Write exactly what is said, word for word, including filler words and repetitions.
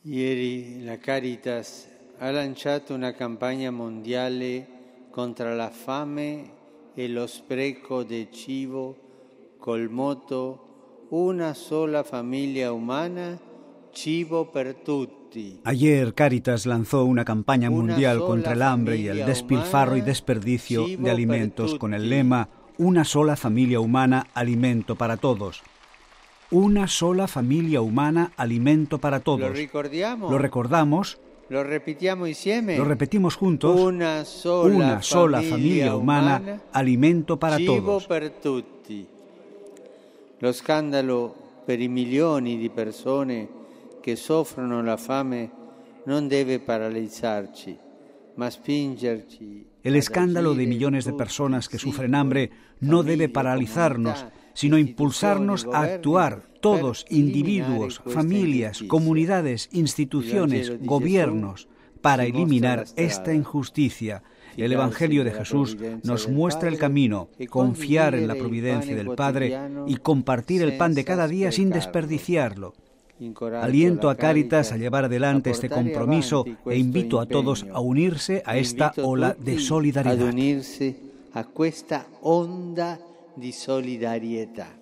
Ieri la Caritas ha lanciato una campagna mondiale contro la fame e lo spreco del cibo col motto Una sola familia umana, cibo per tutti. Ayer Cáritas lanzó una campaña mundial contra el hambre y el despilfarro y desperdicio de alimentos con el lema Una sola familia humana, alimento para todos. Una sola familia humana, alimento para todos. ¿Lo recordamos? Lo recordamos. Lo repitiamo insieme. Lo repetimos juntos. Una sola, Una sola familia, familia humana, humana, alimento para cibo todos. Per tutti. Lo scandalo per i milioni di persone che soffrono la fame non deve paralizzarci, ma spingerci. El escándalo de millones de personas que sufren hambre no debe paralizarnos, sino impulsarnos a actuar, todos, individuos, familias, comunidades, instituciones, gobiernos, para eliminar esta injusticia. El Evangelio de Jesús nos muestra el camino, confiar en la providencia del Padre y compartir el pan de cada día sin desperdiciarlo. Aliento a Cáritas a llevar adelante este compromiso e invito a todos a unirse a esta ola de solidaridad. A unirse a esta onda de solidaridad.